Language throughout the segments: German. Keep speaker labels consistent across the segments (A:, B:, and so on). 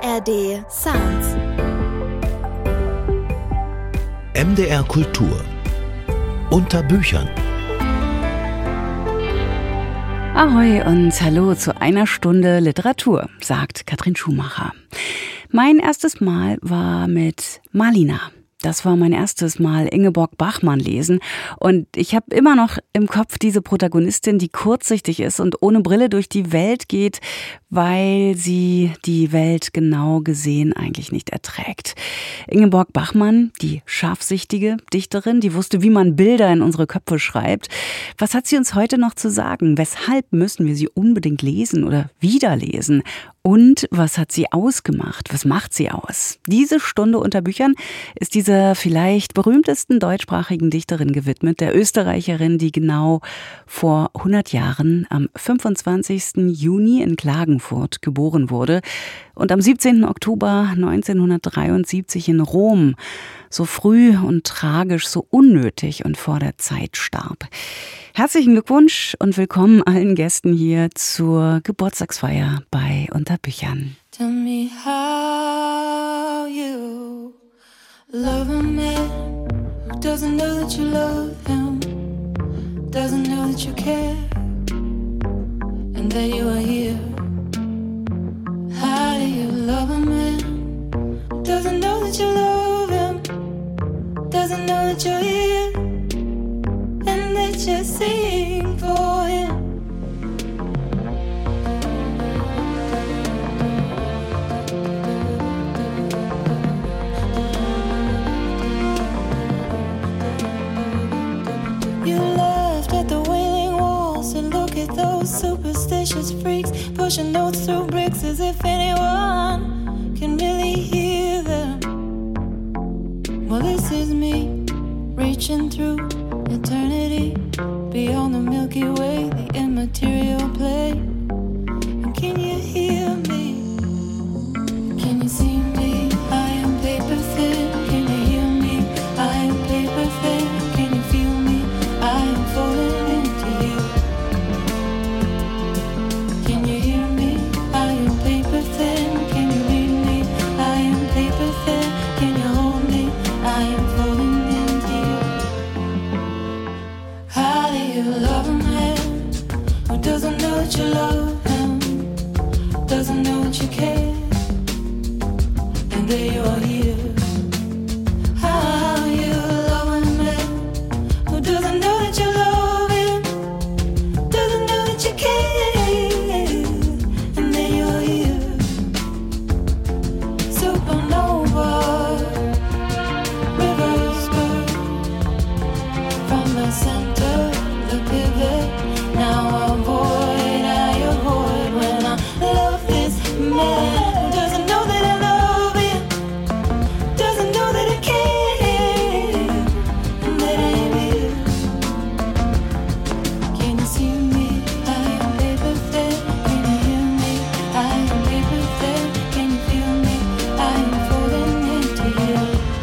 A: ARD Sounds.
B: MDR Kultur. Unter Büchern.
C: Ahoi und hallo zu einer Stunde Literatur, sagt Katrin Schumacher. Mein erstes Mal war mit Malina. Das war mein erstes Mal Ingeborg Bachmann lesen und ich habe immer noch im Kopf diese Protagonistin, die kurzsichtig ist und ohne Brille durch die Welt geht, weil sie die Welt genau gesehen eigentlich nicht erträgt. Ingeborg Bachmann, die scharfsichtige Dichterin, die wusste, wie man Bilder in unsere Köpfe schreibt. Was hat sie uns heute noch zu sagen? Weshalb müssen wir sie unbedingt lesen oder wieder lesen? Und was hat sie ausgemacht? Was macht sie aus? Diese Stunde unter Büchern ist dieser vielleicht berühmtesten deutschsprachigen Dichterin gewidmet, der Österreicherin, die genau vor 100 Jahren am 25. Juni in Klagenfurt geboren wurde und am 17. Oktober 1973 in Rom so früh und tragisch, so unnötig und vor der Zeit starb. Herzlichen Glückwunsch und willkommen allen Gästen hier zur Geburtstagsfeier bei Unter Büchern.
D: Tell me how you love a man who doesn't know that you love him, doesn't know that you care, and that you are here. How do you love a man who doesn't know that you love him, doesn't know that you're here, and that you're singing for him? You laughed at the wailing walls and look at those superstitious freaks pushing notes through bricks as if anyone can really hear them. Well, this is me reaching through eternity, beyond the Milky Way, the immaterial plane. And can you hear me? Can you see me? I am paper thin. Can you hear me? I am paper thin. Can you feel me? I am falling into you. Can you hear me? I am paper thin. Can you read me? I am paper thin. Can you hold me? I am falling into you. How do you love a man who doesn't know that you love him, doesn't know that you care, and that you are here? How you love a man who doesn't know that you love him, doesn't know that you care, and that you are here? Supernova, rivers burn from the center, the pivot. Now avoid, I avoid when I love this man who doesn't know that I love him, doesn't know that I care, and that I'm here. Can you see me? I am paper thin. Can you hear me? I am paper thin. Can you feel me? I am falling into you.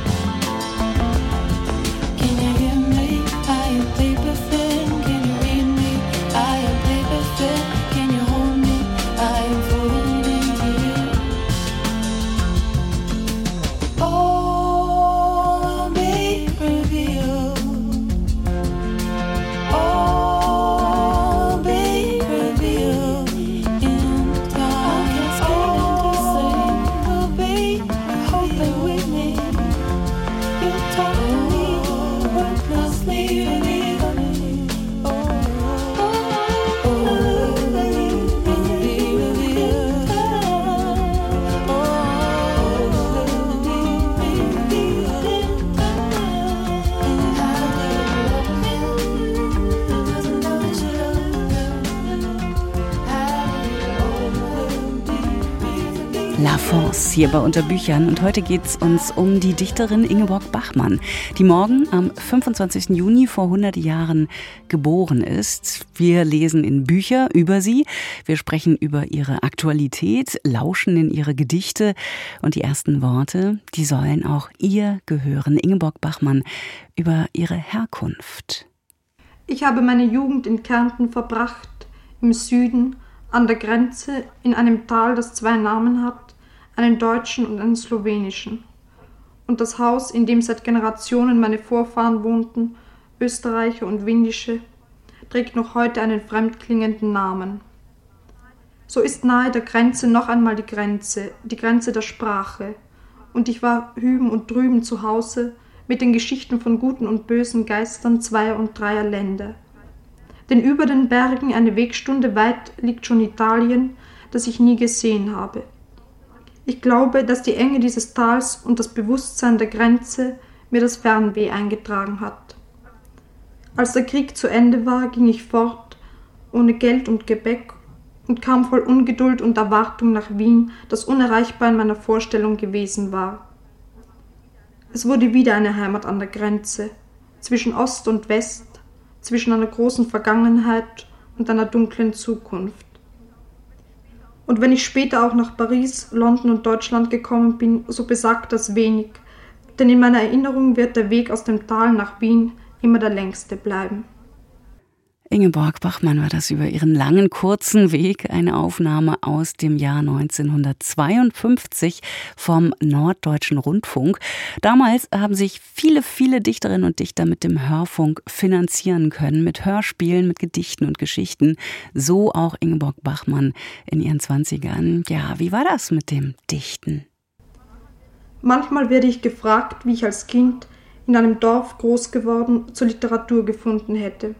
D: Can you hear me? I am paper thin. Can you read me? I am paper thin. Can you hold me? I am falling into you. All be revealed. All be revealed in time. All will be hoping with me. You totally worthlessly revealed.
C: La France hier bei Unter Büchern und heute geht es uns um die Dichterin Ingeborg Bachmann, die morgen am 25. Juni vor 100 Jahren geboren ist. Wir lesen in Bücher über sie, wir sprechen über ihre Aktualität, lauschen in ihre Gedichte und die ersten Worte, die sollen auch ihr gehören. Ingeborg Bachmann über ihre Herkunft.
E: Ich habe meine Jugend in Kärnten verbracht, im Süden, an der Grenze, in einem Tal, das 2 Namen hat, einen deutschen und einen slowenischen. Und das Haus, in dem seit Generationen meine Vorfahren wohnten, Österreicher und Windische, trägt noch heute einen fremdklingenden Namen. So ist nahe der Grenze noch einmal die Grenze der Sprache, und ich war hüben und drüben zu Hause mit den Geschichten von guten und bösen Geistern zweier und dreier Länder. Denn über den Bergen eine Wegstunde weit liegt schon Italien, das ich nie gesehen habe. Ich glaube, dass die Enge dieses Tals und das Bewusstsein der Grenze mir das Fernweh eingetragen hat. Als der Krieg zu Ende war, ging ich fort, ohne Geld und Gepäck, und kam voll Ungeduld und Erwartung nach Wien, das unerreichbar in meiner Vorstellung gewesen war. Es wurde wieder eine Heimat an der Grenze, zwischen Ost und West, zwischen einer großen Vergangenheit und einer dunklen Zukunft. Und wenn ich später auch nach Paris, London und Deutschland gekommen bin, so besagt das wenig, denn in meiner Erinnerung wird der Weg aus dem Tal nach Wien immer der längste bleiben.
C: Ingeborg Bachmann war das über ihren langen, kurzen Weg, eine Aufnahme aus dem Jahr 1952 vom Norddeutschen Rundfunk. Damals haben sich viele, viele Dichterinnen und Dichter mit dem Hörfunk finanzieren können, mit Hörspielen, mit Gedichten und Geschichten. So auch Ingeborg Bachmann in ihren 20ern. Ja, wie war das mit dem Dichten?
E: Manchmal werde ich gefragt, wie ich als Kind in einem Dorf groß geworden zur Literatur gefunden hätte.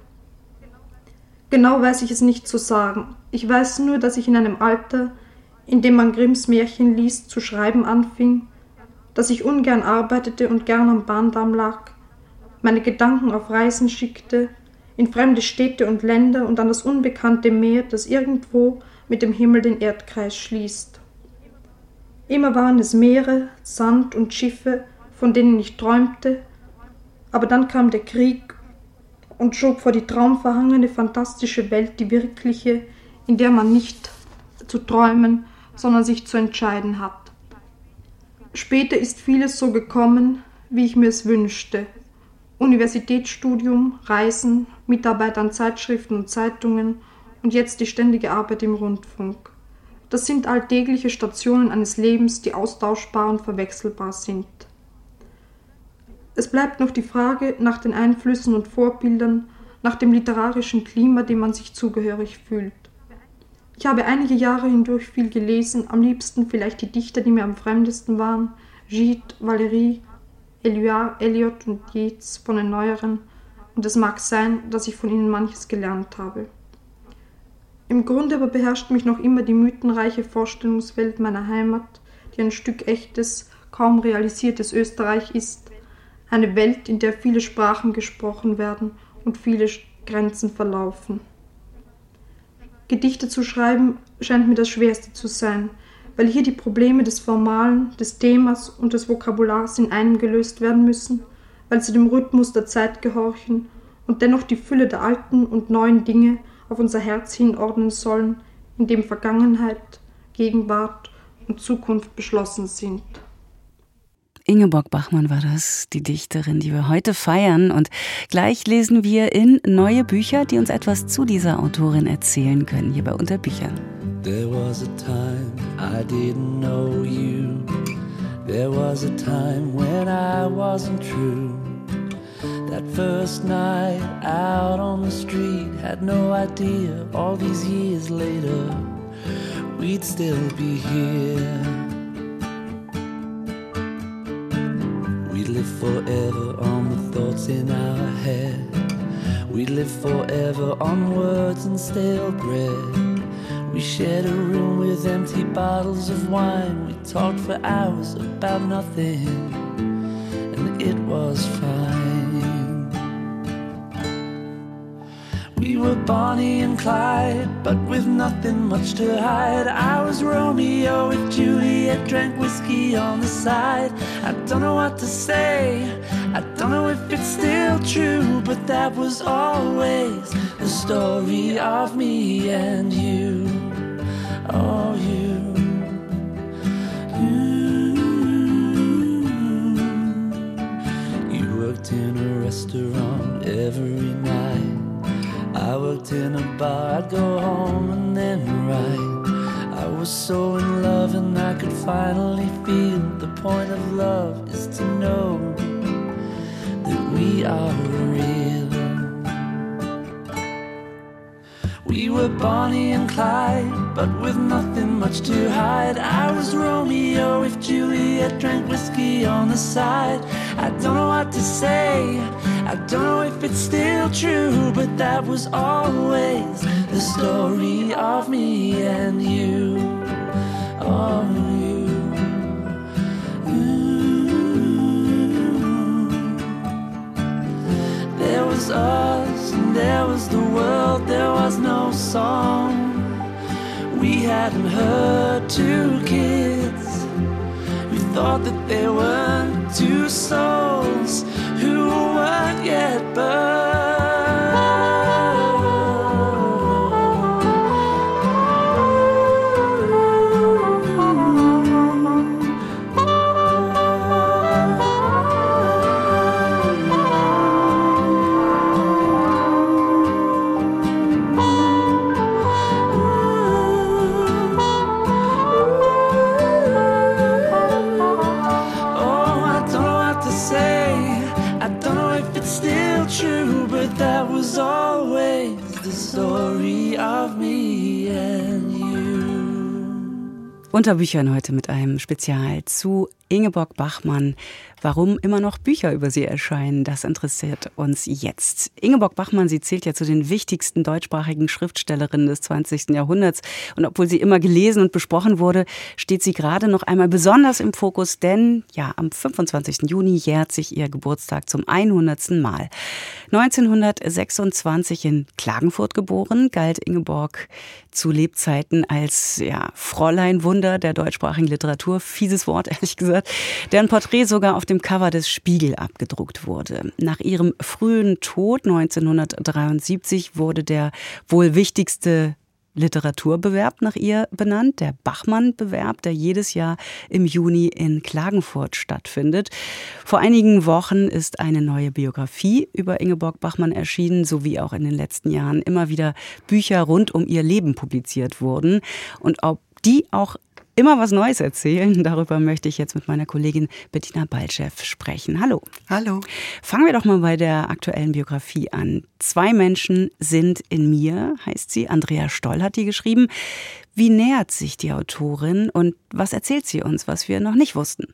E: Genau weiß ich es nicht zu sagen. Ich weiß nur, dass ich in einem Alter, in dem man Grimms Märchen liest, zu schreiben anfing, dass ich ungern arbeitete und gern am Bahndamm lag, meine Gedanken auf Reisen schickte, in fremde Städte und Länder und an das unbekannte Meer, das irgendwo mit dem Himmel den Erdkreis schließt. Immer waren es Meere, Sand und Schiffe, von denen ich träumte, aber dann kam der Krieg und schob vor die traumverhangene, fantastische Welt die wirkliche, in der man nicht zu träumen, sondern sich zu entscheiden hat. Später ist vieles so gekommen, wie ich mir es wünschte. Universitätsstudium, Reisen, Mitarbeit an Zeitschriften und Zeitungen und jetzt die ständige Arbeit im Rundfunk. Das sind alltägliche Stationen eines Lebens, die austauschbar und verwechselbar sind. Es bleibt noch die Frage nach den Einflüssen und Vorbildern, nach dem literarischen Klima, dem man sich zugehörig fühlt. Ich habe einige Jahre hindurch viel gelesen, am liebsten vielleicht die Dichter, die mir am fremdesten waren, Gide, Valéry, Éluard, Eliot und Yeats von den Neueren, und es mag sein, dass ich von ihnen manches gelernt habe. Im Grunde aber beherrscht mich noch immer die mythenreiche Vorstellungswelt meiner Heimat, die ein Stück echtes, kaum realisiertes Österreich ist, eine Welt, in der viele Sprachen gesprochen werden und viele Grenzen verlaufen. Gedichte zu schreiben scheint mir das Schwerste zu sein, weil hier die Probleme des Formalen, des Themas und des Vokabulars in einem gelöst werden müssen, weil sie dem Rhythmus der Zeit gehorchen und dennoch die Fülle der alten und neuen Dinge auf unser Herz hinordnen sollen, in dem Vergangenheit, Gegenwart und Zukunft beschlossen sind.
C: Ingeborg Bachmann war das, die Dichterin, die wir heute feiern. Und gleich lesen wir in neue Bücher, die uns etwas zu dieser Autorin erzählen können, hier bei Unterbüchern.
A: There was a time I didn't know you. There was a time when I wasn't true. That first night out on the street, had no idea all these years later we'd still be here. We'd live forever on the thoughts in our head. We'd live forever on words and stale bread. We shared a room with empty bottles of wine. We talked for hours about nothing, and it was fine. We were Bonnie and Clyde, but with nothing much to hide. I was Romeo with Juliet, drank whiskey on the side. I don't know what to say, I don't know if it's still true, but that was always the story of me and you. Oh, you. You worked in a restaurant every night. I worked in a bar, I'd go home and then write. I was so in love and I could finally feel the point of love is to know that we are real. We were Bonnie and Clyde, but with nothing much to hide. I was Romeo if Juliet drank whiskey on the side. I don't know what to say, I don't know if it's still true, but that was always the story of me and you. Oh, you. There was us and there was the world, there was no song. We hadn't heard two kids who thought that they weren't two souls who weren't yet burned. True, but that was always the story of me and you.
C: Unter Büchern heute mit einem Spezial zu Ingeborg Bachmann. Warum immer noch Bücher über sie erscheinen, das interessiert uns jetzt. Ingeborg Bachmann, sie zählt ja zu den wichtigsten deutschsprachigen Schriftstellerinnen des 20. Jahrhunderts. Und obwohl sie immer gelesen und besprochen wurde, steht sie gerade noch einmal besonders im Fokus, denn ja, am 25. Juni jährt sich ihr Geburtstag zum 100. Mal. 1926 in Klagenfurt geboren, galt Ingeborg zu Lebzeiten als Fräulein Wunder der deutschsprachigen Literatur. Fieses Wort, ehrlich gesagt. Deren Porträt sogar auf dem Cover des Spiegel abgedruckt wurde. Nach ihrem frühen Tod 1973 wurde der wohl wichtigste Literaturbewerb nach ihr benannt, der Bachmann-Bewerb, der jedes Jahr im Juni in Klagenfurt stattfindet. Vor einigen Wochen ist eine neue Biografie über Ingeborg Bachmann erschienen, sowie auch in den letzten Jahren immer wieder Bücher rund um ihr Leben publiziert wurden. Und ob die auch immer was Neues erzählen. Darüber möchte ich jetzt mit meiner Kollegin Bettina Baltschew sprechen. Hallo.
F: Hallo.
C: Fangen wir doch mal bei der aktuellen Biografie an. 2 Menschen sind in mir, heißt sie. Andrea Stoll hat die geschrieben. Wie nähert sich die Autorin und was erzählt sie uns, was wir noch nicht wussten?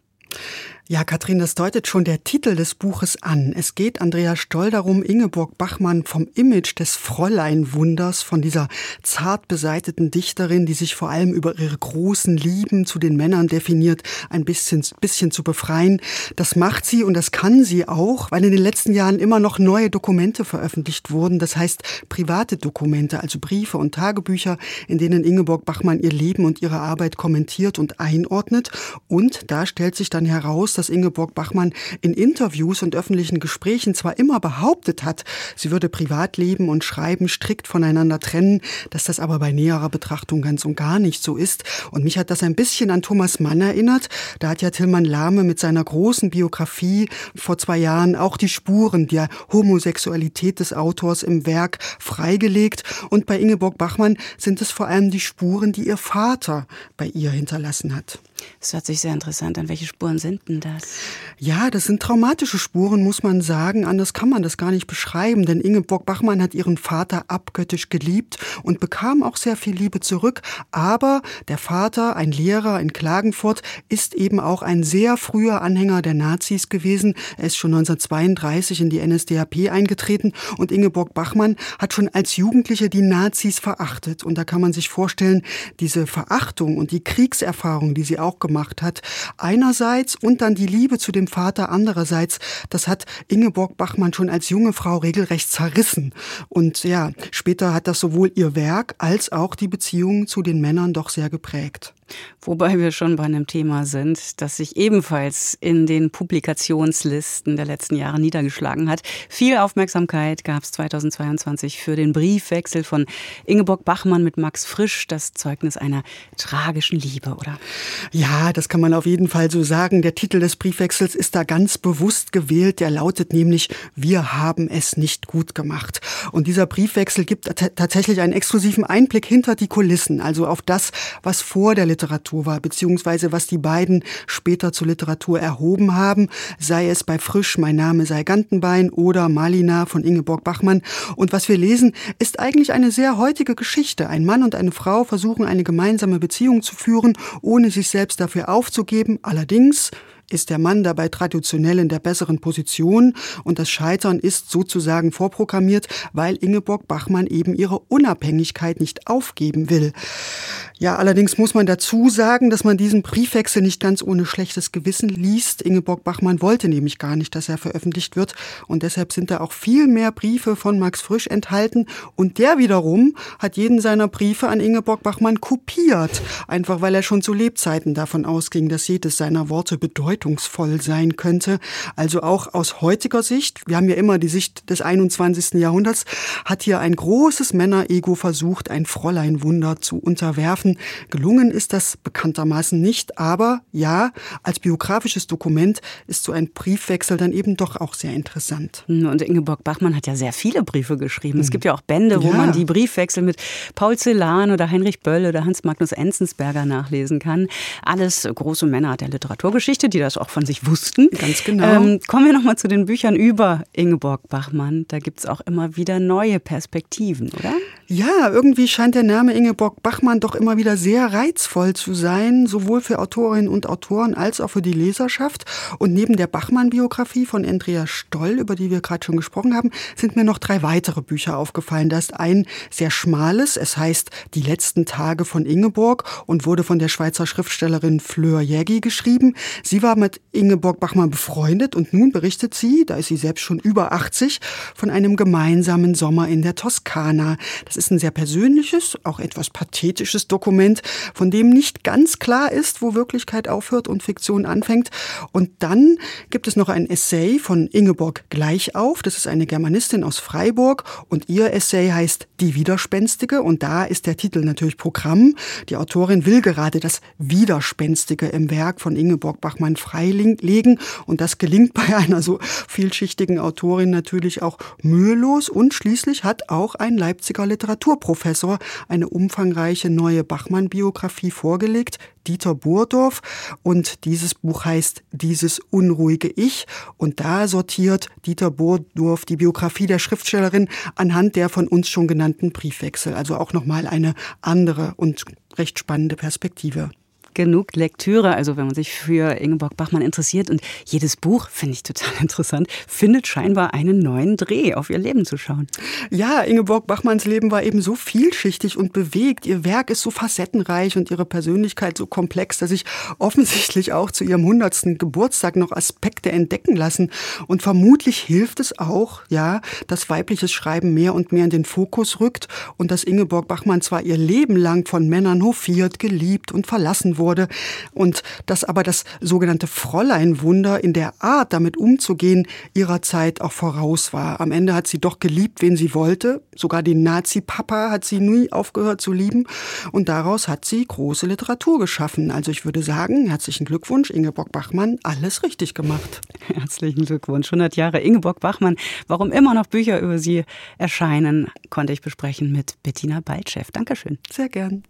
F: Ja, Katrin, das deutet schon der Titel des Buches an. Es geht Andrea Stoll darum, Ingeborg Bachmann vom Image des Fräulein-Wunders, von dieser zart beseiteten Dichterin, die sich vor allem über ihre großen Lieben zu den Männern definiert, ein bisschen zu befreien. Das macht sie und das kann sie auch, weil in den letzten Jahren immer noch neue Dokumente veröffentlicht wurden. Das heißt private Dokumente, also Briefe und Tagebücher, in denen Ingeborg Bachmann ihr Leben und ihre Arbeit kommentiert und einordnet. Und da stellt sich dann heraus, dass Ingeborg Bachmann in Interviews und öffentlichen Gesprächen zwar immer behauptet hat, sie würde Privatleben und Schreiben strikt voneinander trennen, dass das aber bei näherer Betrachtung ganz und gar nicht so ist. Und mich hat das ein bisschen an Thomas Mann erinnert. Da hat ja Tilman Lahme mit seiner großen Biografie vor 2 Jahren auch die Spuren der Homosexualität des Autors im Werk freigelegt. Und bei Ingeborg Bachmann sind es vor allem die Spuren, die ihr Vater bei ihr hinterlassen hat.
C: Das hört sich sehr interessant an. Welche Spuren sind denn das?
F: Ja, das sind traumatische Spuren, muss man sagen. Anders kann man das gar nicht beschreiben. Denn Ingeborg Bachmann hat ihren Vater abgöttisch geliebt und bekam auch sehr viel Liebe zurück. Aber der Vater, ein Lehrer in Klagenfurt, ist eben auch ein sehr früher Anhänger der Nazis gewesen. Er ist schon 1932 in die NSDAP eingetreten. Und Ingeborg Bachmann hat schon als Jugendliche die Nazis verachtet. Und da kann man sich vorstellen, diese Verachtung und die Kriegserfahrung, die sie auch gemacht hat, einerseits und dann die Liebe zu dem Vater andererseits, das hat Ingeborg Bachmann schon als junge Frau regelrecht zerrissen. Und ja, später hat das sowohl ihr Werk als auch die Beziehungen zu den Männern doch sehr geprägt.
C: Wobei wir schon bei einem Thema sind, das sich ebenfalls in den Publikationslisten der letzten Jahre niedergeschlagen hat. Viel Aufmerksamkeit gab es 2022 für den Briefwechsel von Ingeborg Bachmann mit Max Frisch, das Zeugnis einer tragischen Liebe, oder?
F: Ja, das kann man auf jeden Fall so sagen. Der Titel des Briefwechsels ist da ganz bewusst gewählt. Der lautet nämlich: Wir haben es nicht gut gemacht. Und dieser Briefwechsel gibt tatsächlich einen exklusiven Einblick hinter die Kulissen, also auf das, was vor der Literatur war, beziehungsweise was die beiden später zur Literatur erhoben haben, sei es bei Frisch Mein Name sei Gantenbein oder Malina von Ingeborg Bachmann. Und was wir lesen, ist eigentlich eine sehr heutige Geschichte. Ein Mann und eine Frau versuchen, eine gemeinsame Beziehung zu führen, ohne sich selbst dafür aufzugeben. Allerdings ist der Mann dabei traditionell in der besseren Position und das Scheitern ist sozusagen vorprogrammiert, weil Ingeborg Bachmann eben ihre Unabhängigkeit nicht aufgeben will. Ja, allerdings muss man dazu sagen, dass man diesen Briefwechsel nicht ganz ohne schlechtes Gewissen liest. Ingeborg Bachmann wollte nämlich gar nicht, dass er veröffentlicht wird und deshalb sind da auch viel mehr Briefe von Max Frisch enthalten und der wiederum hat jeden seiner Briefe an Ingeborg Bachmann kopiert, einfach weil er schon zu Lebzeiten davon ausging, dass jedes seiner Worte bedeutungsvoll sein könnte. Also auch aus heutiger Sicht, wir haben ja immer die Sicht des 21. Jahrhunderts, hat hier ein großes Männerego versucht, ein Fräuleinwunder zu unterwerfen. Gelungen ist das bekanntermaßen nicht, aber ja, als biografisches Dokument ist so ein Briefwechsel dann eben doch auch sehr interessant.
C: Und Ingeborg Bachmann hat ja sehr viele Briefe geschrieben. Es gibt ja auch Bände, wo man die Briefwechsel mit Paul Celan oder Heinrich Böll oder Hans Magnus Enzensberger nachlesen kann. Alles große Männer der Literaturgeschichte, die das auch von sich wussten.
F: Ganz genau.
C: Kommen wir nochmal zu den Büchern über Ingeborg Bachmann. Da gibt es auch immer wieder neue Perspektiven, oder?
F: Ja, irgendwie scheint der Name Ingeborg Bachmann doch immer wieder sehr reizvoll zu sein, sowohl für Autorinnen und Autoren als auch für die Leserschaft. Und neben der Bachmann-Biografie von Andrea Stoll, über die wir gerade schon gesprochen haben, sind mir noch 3 weitere Bücher aufgefallen. Da ist ein sehr schmales, es heißt Die letzten Tage von Ingeborg und wurde von der Schweizer Schriftstellerin Fleur Jägi geschrieben. Sie war mit Ingeborg Bachmann befreundet und nun berichtet sie, da ist sie selbst schon über 80, von einem gemeinsamen Sommer in der Toskana. Das ist ein sehr persönliches, auch etwas pathetisches Dokument, von dem nicht ganz klar ist, wo Wirklichkeit aufhört und Fiktion anfängt. Und dann gibt es noch ein Essay von Ingeborg Gleichauf. Das ist eine Germanistin aus Freiburg und ihr Essay heißt Die Widerspenstige und da ist der Titel natürlich Programm. Die Autorin will gerade das Widerspenstige im Werk von Ingeborg Bachmann freilegen und das gelingt bei einer so vielschichtigen Autorin natürlich auch mühelos und schließlich hat auch ein Leipziger Literaturprofessor eine umfangreiche neue Bachmann-Biografie vorgelegt, Dieter Burdorf, und dieses Buch heißt Dieses unruhige Ich und da sortiert Dieter Burdorf die Biografie der Schriftstellerin anhand der von uns schon genannten Briefwechsel, also auch nochmal eine andere und recht spannende Perspektive.
C: Genug Lektüre, also wenn man sich für Ingeborg Bachmann interessiert und jedes Buch, finde ich total interessant, findet scheinbar einen neuen Dreh, auf ihr Leben zu schauen.
F: Ja, Ingeborg Bachmanns Leben war eben so vielschichtig und bewegt. Ihr Werk ist so facettenreich und ihre Persönlichkeit so komplex, dass sich offensichtlich auch zu ihrem 100. Geburtstag noch Aspekte entdecken lassen. Und vermutlich hilft es auch, ja, dass weibliches Schreiben mehr und mehr in den Fokus rückt und dass Ingeborg Bachmann zwar ihr Leben lang von Männern hofiert, geliebt und verlassen wurde und dass aber das sogenannte Fräuleinwunder in der Art, damit umzugehen, ihrer Zeit auch voraus war. Am Ende hat sie doch geliebt, wen sie wollte. Sogar den Nazi-Papa hat sie nie aufgehört zu lieben. Und daraus hat sie große Literatur geschaffen. Also ich würde sagen, herzlichen Glückwunsch, Ingeborg Bachmann, alles richtig gemacht.
C: Herzlichen Glückwunsch, 100 Jahre Ingeborg Bachmann. Warum immer noch Bücher über sie erscheinen, konnte ich besprechen mit Bettina Baltschew. Dankeschön.
F: Sehr gern.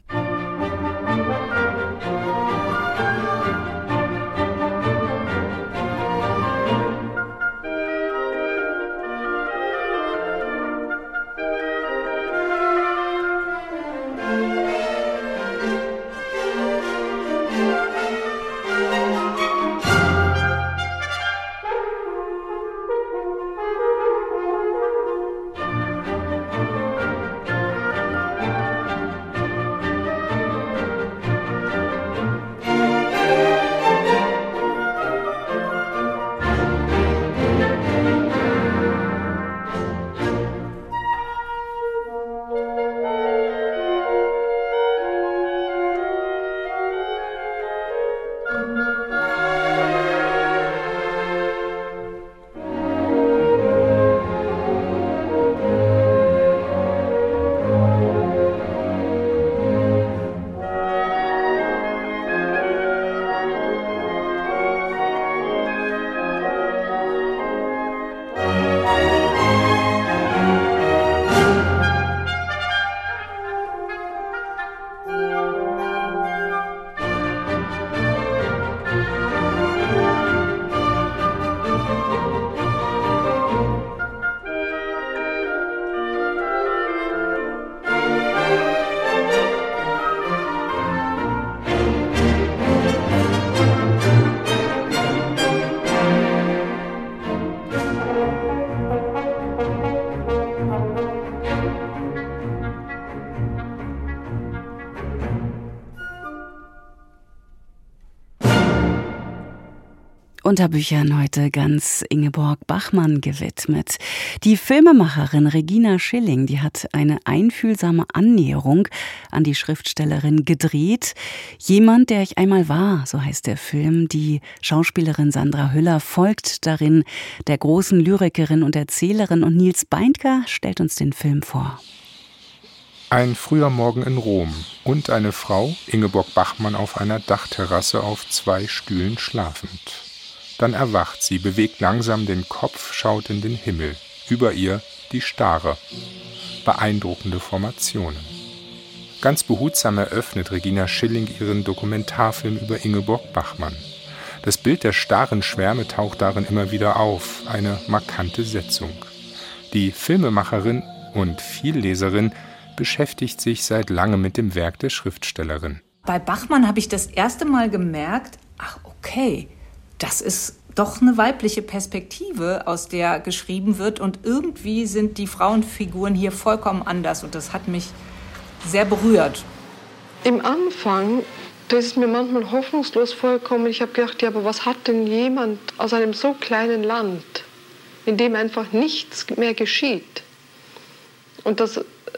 C: Unterbüchern heute ganz Ingeborg Bachmann gewidmet. Die Filmemacherin Regina Schilling, die hat eine einfühlsame Annäherung an die Schriftstellerin gedreht. Jemand, der ich einmal war, so heißt der Film. Die Schauspielerin Sandra Hüller folgt darin der großen Lyrikerin und Erzählerin, und Nils Beindker stellt uns den Film vor.
G: Ein früher Morgen in Rom und eine Frau, Ingeborg Bachmann, auf einer Dachterrasse auf 2 Stühlen schlafend. Dann erwacht sie, bewegt langsam den Kopf, schaut in den Himmel. Über ihr die Stare. Beeindruckende Formationen. Ganz behutsam eröffnet Regina Schilling ihren Dokumentarfilm über Ingeborg Bachmann. Das Bild der starren Schwärme taucht darin immer wieder auf, eine markante Setzung. Die Filmemacherin und Vielleserin beschäftigt sich seit langem mit dem Werk der Schriftstellerin.
H: Bei Bachmann habe ich das erste Mal gemerkt, ach okay, das ist doch eine weibliche Perspektive, aus der geschrieben wird, und irgendwie sind die Frauenfiguren hier vollkommen anders, und das hat mich sehr berührt.
I: Im Anfang, das ist mir manchmal hoffnungslos vorgekommen. Ich habe gedacht, ja, aber was hat denn jemand aus einem so kleinen Land, in dem einfach nichts mehr geschieht? Und das,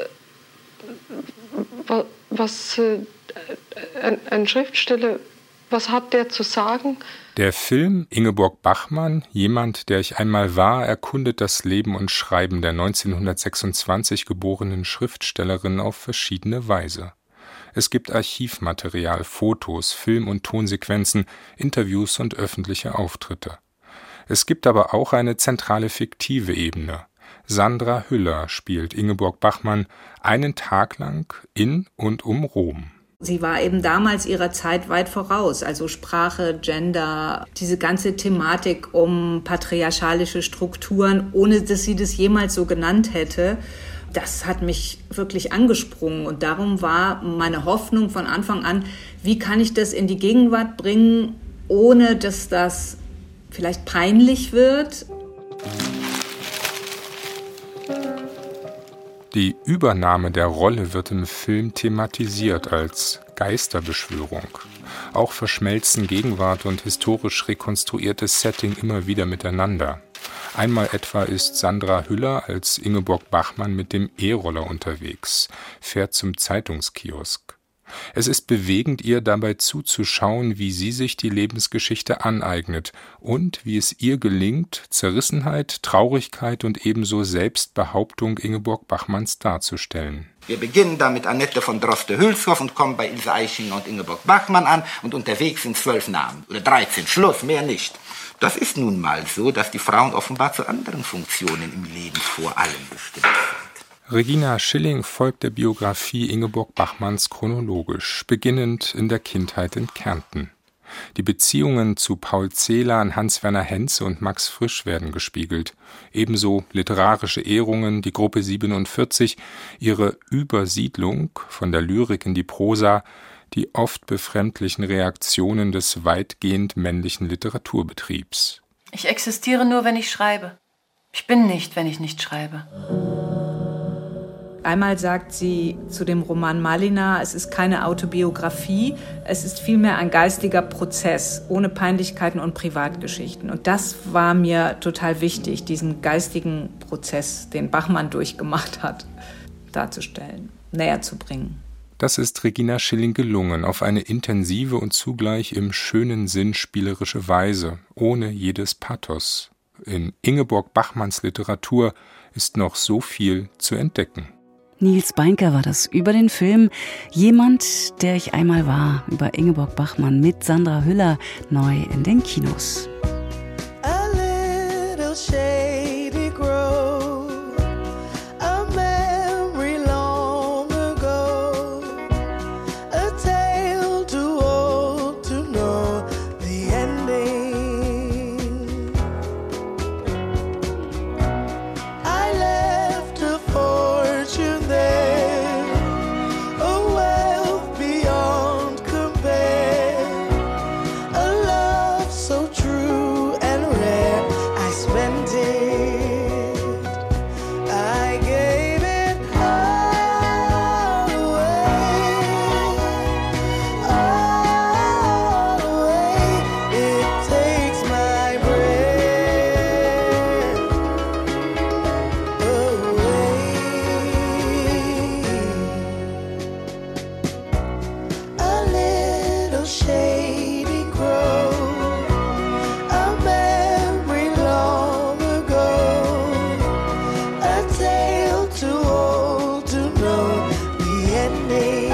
I: ein Schriftsteller, was hat der zu sagen?
G: Der Film Ingeborg Bachmann, jemand, der ich einmal war, erkundet das Leben und Schreiben der 1926 geborenen Schriftstellerin auf verschiedene Weise. Es gibt Archivmaterial, Fotos, Film- und Tonsequenzen, Interviews und öffentliche Auftritte. Es gibt aber auch eine zentrale fiktive Ebene. Sandra Hüller spielt Ingeborg Bachmann einen Tag lang in und um Rom.
H: Sie war eben damals ihrer Zeit weit voraus, also Sprache, Gender, diese ganze Thematik um patriarchalische Strukturen, ohne dass sie das jemals so genannt hätte. Das hat mich wirklich angesprungen, und darum war meine Hoffnung von Anfang an, wie kann ich das in die Gegenwart bringen, ohne dass das vielleicht peinlich wird.
G: Die Übernahme der Rolle wird im Film thematisiert als Geisterbeschwörung. Auch verschmelzen Gegenwart und historisch rekonstruiertes Setting immer wieder miteinander. Einmal etwa ist Sandra Hüller als Ingeborg Bachmann mit dem E-Roller unterwegs, fährt zum Zeitungskiosk. Es ist bewegend, ihr dabei zuzuschauen, wie sie sich die Lebensgeschichte aneignet und wie es ihr gelingt, Zerrissenheit, Traurigkeit und ebenso Selbstbehauptung Ingeborg Bachmanns darzustellen.
J: Wir beginnen da mit Annette von Droste-Hülshoff und kommen bei Ilse Aichinger und Ingeborg Bachmann an, und unterwegs sind 12 Namen. Oder 13, Schluss, mehr nicht. Das ist nun mal so, dass die Frauen offenbar zu anderen Funktionen im Leben vor allem bestimmt sind.
G: Regina Schilling folgt der Biografie Ingeborg Bachmanns chronologisch, beginnend in der Kindheit in Kärnten. Die Beziehungen zu Paul Celan, Hans-Werner Henze und Max Frisch werden gespiegelt. Ebenso literarische Ehrungen, die Gruppe 47, ihre Übersiedlung von der Lyrik in die Prosa, die oft befremdlichen Reaktionen des weitgehend männlichen Literaturbetriebs.
K: Ich existiere nur, wenn ich schreibe. Ich bin nicht, wenn ich nicht schreibe.
H: Einmal sagt sie zu dem Roman Malina, es ist keine Autobiografie, es ist vielmehr ein geistiger Prozess, ohne Peinlichkeiten und Privatgeschichten. Und das war mir total wichtig, diesen geistigen Prozess, den Bachmann durchgemacht hat, darzustellen, näher zu bringen.
G: Das ist Regina Schilling gelungen, auf eine intensive und zugleich im schönen Sinn spielerische Weise, ohne jedes Pathos. In Ingeborg Bachmanns Literatur ist noch so viel zu entdecken.
C: Nils Beindker war das über den Film Jemand, der ich einmal war, über Ingeborg Bachmann mit Sandra Hüller, neu in den Kinos.
D: A little shady grove, a memory long ago, a tale too old to know the ending. I left a fortune there, a wealth beyond compare, a love so true. shady grove, a memory long ago, a tale too old to know the ending.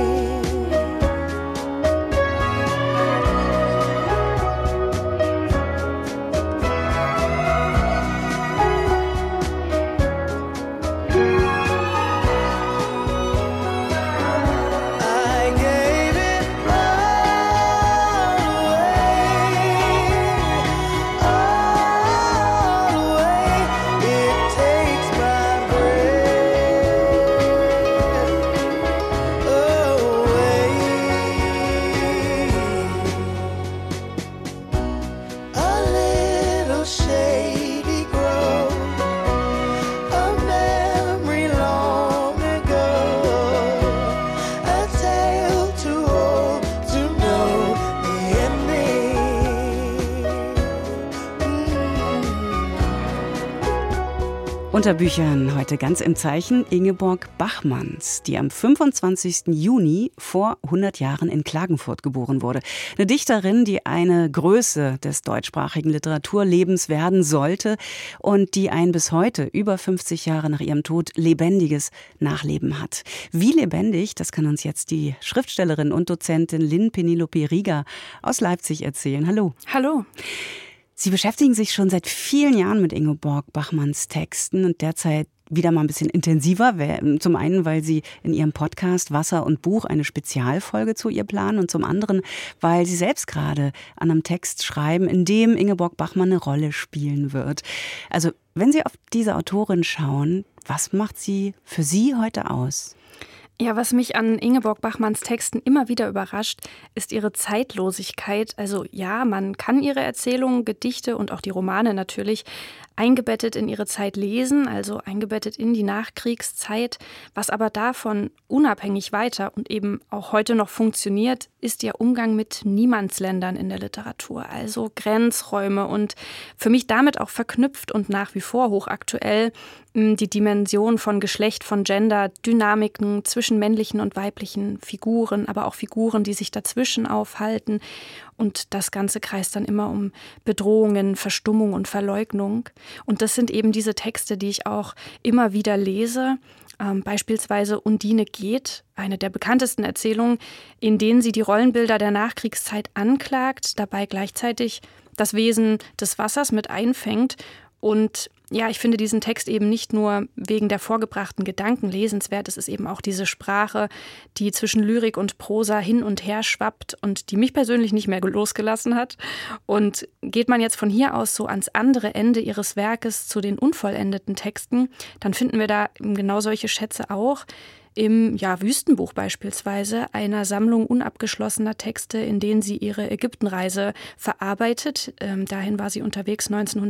C: Unter Büchern heute ganz im Zeichen Ingeborg Bachmanns, die am 25. Juni vor 100 Jahren in Klagenfurt geboren wurde. Eine Dichterin, die eine Größe des deutschsprachigen Literaturlebens werden sollte und die ein bis heute, über 50 Jahre nach ihrem Tod, lebendiges Nachleben hat. Wie lebendig, das kann uns jetzt die Schriftstellerin und Dozentin Lynn Penelope Rieger aus Leipzig erzählen. Hallo.
L: Hallo.
C: Sie beschäftigen sich schon seit vielen Jahren mit Ingeborg Bachmanns Texten und derzeit wieder mal ein bisschen intensiver. Zum einen, weil Sie in Ihrem Podcast Wasser und Buch eine Spezialfolge zu ihr planen und zum anderen, weil Sie selbst gerade an einem Text schreiben, in dem Ingeborg Bachmann eine Rolle spielen wird. Also, wenn Sie auf diese Autorin schauen, was macht sie für Sie heute aus?
L: Ja, was mich an Ingeborg Bachmanns Texten immer wieder überrascht, ist ihre Zeitlosigkeit. Also ja, man kann ihre Erzählungen, Gedichte und auch die Romane natürlich eingebettet in ihre Zeit lesen, also eingebettet in die Nachkriegszeit. Was aber davon unabhängig weiter und eben auch heute noch funktioniert, ist ihr Umgang mit Niemandsländern in der Literatur, also Grenzräume und für mich damit auch verknüpft und nach wie vor hochaktuell die Dimension von Geschlecht, von Gender, Dynamiken zwischen männlichen und weiblichen Figuren, aber auch Figuren, die sich dazwischen aufhalten. Und das Ganze kreist dann immer um Bedrohungen, Verstummung und Verleugnung. Und das sind eben diese Texte, die ich auch immer wieder lese. Beispielsweise Undine geht, eine der bekanntesten Erzählungen, in denen sie die Rollenbilder der Nachkriegszeit anklagt, dabei gleichzeitig das Wesen des Wassers mit einfängt. Und ja, ich finde diesen Text eben nicht nur wegen der vorgebrachten Gedanken lesenswert, es ist eben auch diese Sprache, die zwischen Lyrik und Prosa hin und her schwappt und die mich persönlich nicht mehr losgelassen hat. Und geht man jetzt von hier aus so ans andere Ende ihres Werkes zu den unvollendeten Texten, dann finden wir da genau solche Schätze auch. Im Wüstenbuch beispielsweise, einer Sammlung unabgeschlossener Texte, in denen sie ihre Ägyptenreise verarbeitet. Dahin war sie unterwegs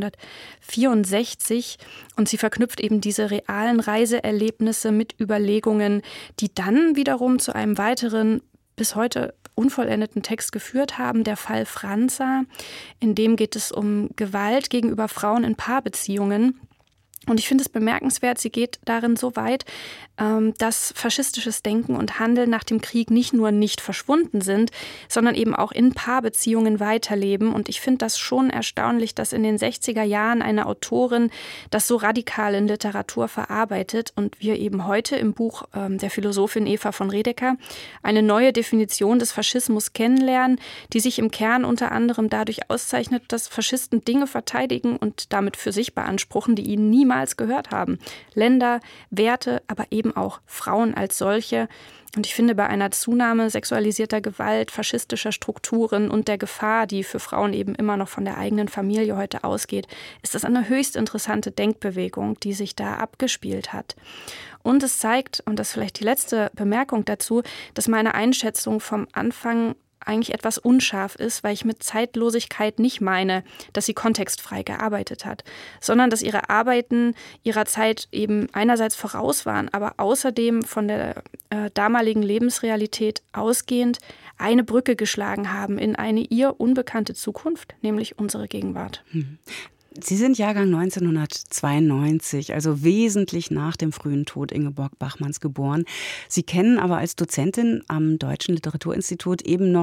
L: 1964 und sie verknüpft eben diese realen Reiseerlebnisse mit Überlegungen, die dann wiederum zu einem weiteren, bis heute unvollendeten Text geführt haben, der Fall Franza. In dem geht es um Gewalt gegenüber Frauen in Paarbeziehungen. Und ich finde es bemerkenswert, sie geht darin so weit, dass faschistisches Denken und Handeln nach dem Krieg nicht nur nicht verschwunden sind, sondern eben auch in Paarbeziehungen weiterleben. Und ich finde das schon erstaunlich, dass in den 60er Jahren eine Autorin das so radikal in Literatur verarbeitet und wir eben heute im Buch der Philosophin Eva von Redeker eine neue Definition des Faschismus kennenlernen, die sich im Kern unter anderem dadurch auszeichnet, dass Faschisten Dinge verteidigen und damit für sich beanspruchen, die ihnen niemals gehört haben. Länder, Werte, aber eben auch Frauen als solche. Und ich finde, bei einer Zunahme sexualisierter Gewalt, faschistischer Strukturen und der Gefahr, die für Frauen eben immer noch von der eigenen Familie heute ausgeht, ist das eine höchst interessante Denkbewegung, die sich da abgespielt hat. Und es zeigt, und das ist vielleicht die letzte Bemerkung dazu, dass meine Einschätzung vom Anfang eigentlich etwas unscharf ist, weil ich mit Zeitlosigkeit nicht meine, dass sie kontextfrei gearbeitet hat, sondern dass ihre Arbeiten ihrer Zeit eben einerseits voraus waren, aber außerdem von der damaligen Lebensrealität ausgehend eine Brücke geschlagen haben in eine ihr unbekannte Zukunft, nämlich unsere Gegenwart.
C: Sie sind Jahrgang 1992, also wesentlich nach dem frühen Tod Ingeborg Bachmanns geboren. Sie kennen aber als Dozentin am Deutschen Literaturinstitut eben noch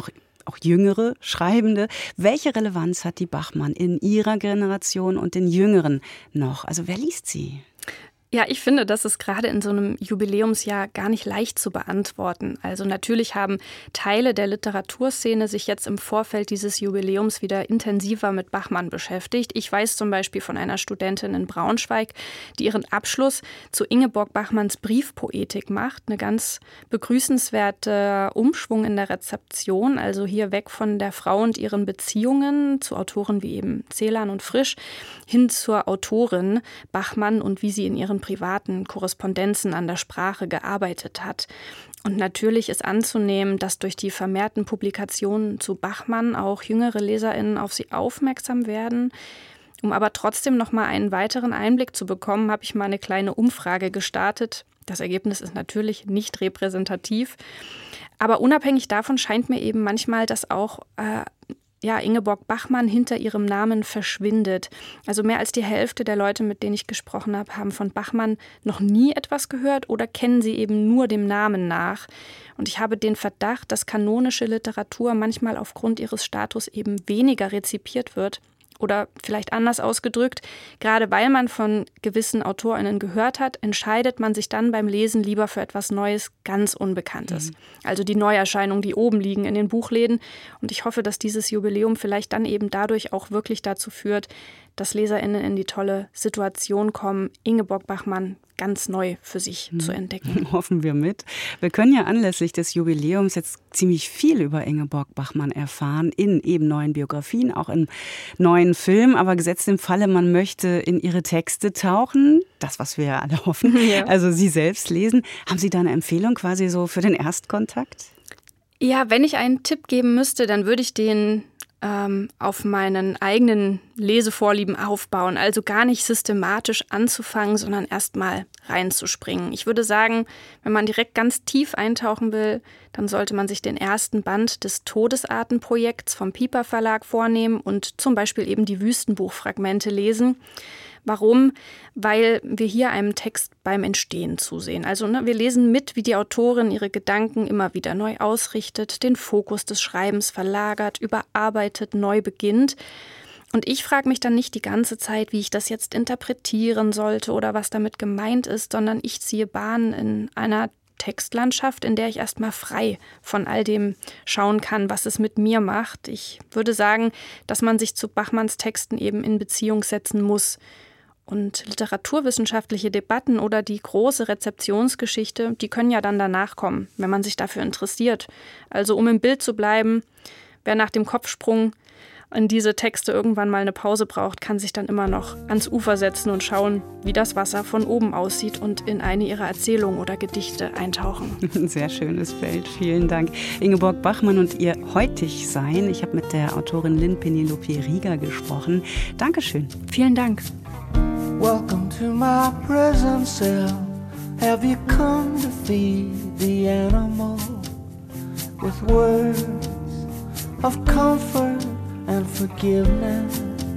C: auch jüngere Schreibende. Welche Relevanz hat die Bachmann in ihrer Generation und den Jüngeren noch? Also wer liest sie?
L: Ja, ich finde, das ist gerade in so einem Jubiläumsjahr gar nicht leicht zu beantworten. Also natürlich haben Teile der Literaturszene sich jetzt im Vorfeld dieses Jubiläums wieder intensiver mit Bachmann beschäftigt. Ich weiß zum Beispiel von einer Studentin in Braunschweig, die ihren Abschluss zu Ingeborg Bachmanns Briefpoetik macht. Eine ganz begrüßenswerte Umschwung in der Rezeption, also hier weg von der Frau und ihren Beziehungen zu Autoren wie eben Celan und Frisch hin zur Autorin Bachmann und wie sie in ihren privaten Korrespondenzen an der Sprache gearbeitet hat. Und natürlich ist anzunehmen, dass durch die vermehrten Publikationen zu Bachmann auch jüngere LeserInnen auf sie aufmerksam werden. Um aber trotzdem noch mal einen weiteren Einblick zu bekommen, habe ich mal eine kleine Umfrage gestartet. Das Ergebnis ist natürlich nicht repräsentativ. Aber unabhängig davon scheint mir eben manchmal, dass auch Ingeborg Bachmann hinter ihrem Namen verschwindet. Also mehr als die Hälfte der Leute, mit denen ich gesprochen habe, haben von Bachmann noch nie etwas gehört oder kennen sie eben nur dem Namen nach. Und ich habe den Verdacht, dass kanonische Literatur manchmal aufgrund ihres Status eben weniger rezipiert wird. Oder vielleicht anders ausgedrückt, gerade weil man von gewissen AutorInnen gehört hat, entscheidet man sich dann beim Lesen lieber für etwas Neues, ganz Unbekanntes. Also die Neuerscheinungen, die oben liegen in den Buchläden. Und ich hoffe, dass dieses Jubiläum vielleicht dann eben dadurch auch wirklich dazu führt, dass LeserInnen in die tolle Situation kommen, Ingeborg Bachmann ganz neu für sich zu entdecken.
C: Hoffen wir mit. Wir können ja anlässlich des Jubiläums jetzt ziemlich viel über Ingeborg Bachmann erfahren, in eben neuen Biografien, auch in neuen Filmen. Aber gesetzt im Falle, man möchte in ihre Texte tauchen, das, was wir ja alle hoffen, also sie selbst lesen. Haben Sie da eine Empfehlung quasi so für den Erstkontakt?
L: Ja, wenn ich einen Tipp geben müsste, dann würde ich den auf meinen eigenen Lesevorlieben aufbauen. Also gar nicht systematisch anzufangen, sondern erst mal reinzuspringen. Ich würde sagen, wenn man direkt ganz tief eintauchen will, dann sollte man sich den ersten Band des Todesartenprojekts vom Piper Verlag vornehmen und zum Beispiel eben die Wüstenbuchfragmente lesen. Warum? Weil wir hier einem Text beim Entstehen zusehen. Also wir lesen mit, wie die Autorin ihre Gedanken immer wieder neu ausrichtet, den Fokus des Schreibens verlagert, überarbeitet, neu beginnt. Und ich frage mich dann nicht die ganze Zeit, wie ich das jetzt interpretieren sollte oder was damit gemeint ist, sondern ich ziehe Bahn in einer Textlandschaft, in der ich erstmal frei von all dem schauen kann, was es mit mir macht. Ich würde sagen, dass man sich zu Bachmanns Texten eben in Beziehung setzen muss. Und literaturwissenschaftliche Debatten oder die große Rezeptionsgeschichte, die können ja dann danach kommen, wenn man sich dafür interessiert. Also um im Bild zu bleiben, wer nach dem Kopfsprung in diese Texte irgendwann mal eine Pause braucht, kann sich dann immer noch ans Ufer setzen und schauen, wie das Wasser von oben aussieht und in eine ihrer Erzählungen oder Gedichte eintauchen.
C: Ein sehr schönes Bild. Vielen Dank. Ingeborg Bachmann und ihr Heutigsein. Ich habe mit der Autorin Lynn Penelope Rieger gesprochen. Dankeschön.
L: Vielen Dank.
A: Welcome to my prison cell. Have you come to feed the animal with words of comfort and forgiveness?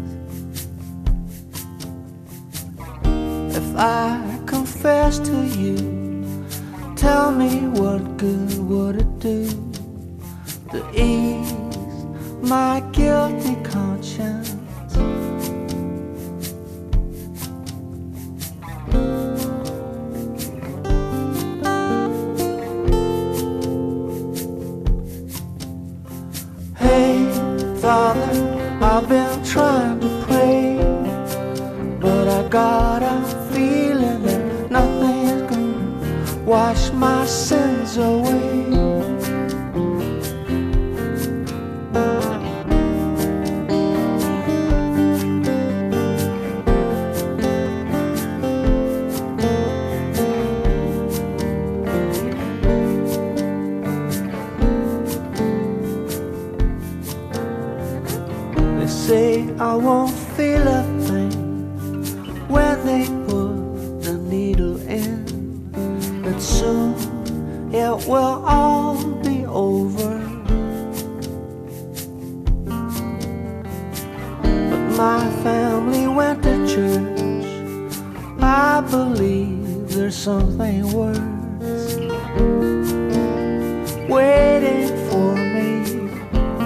A: If I confess to you, tell me what good would it do to ease my guilty conscience? Father, I've been trying to pray, but I got a feeling that nothing's gonna wash my sins away. I won't feel a thing when they put the needle in, but soon it will all be over. But my family went to church. I believe there's something worse waiting for me.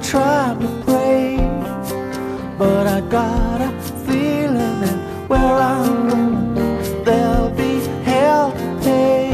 A: tried to pray, but I got a feeling that where I'm going, there'll be hell to pay.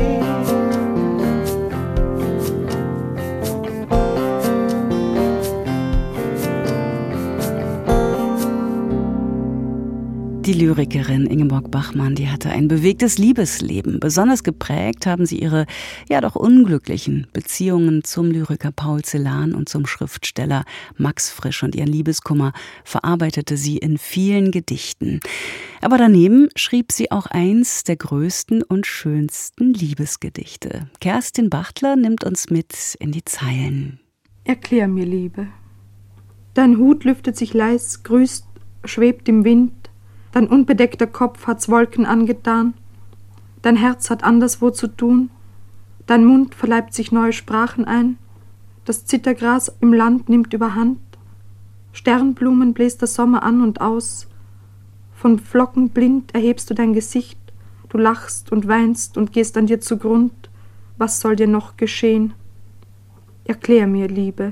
C: Die Lyrikerin Ingeborg Bachmann, die hatte ein bewegtes Liebesleben. Besonders geprägt haben sie ihre ja doch unglücklichen Beziehungen zum Lyriker Paul Celan und zum Schriftsteller Max Frisch. Und ihren Liebeskummer verarbeitete sie in vielen Gedichten. Aber daneben schrieb sie auch eins der größten und schönsten Liebesgedichte. Kerstin Bachtler nimmt uns mit in die Zeilen.
E: Erklär mir, Liebe. Dein Hut lüftet sich leis, grüßt, schwebt im Wind. Dein unbedeckter Kopf hat's Wolken angetan, dein Herz hat anderswo zu tun, dein Mund verleibt sich neue Sprachen ein, das Zittergras im Land nimmt überhand, Sternblumen bläst der Sommer an und aus, von Flocken blind erhebst du dein Gesicht, du lachst und weinst und gehst an dir zugrund, was soll dir noch geschehen? Erklär mir, Liebe.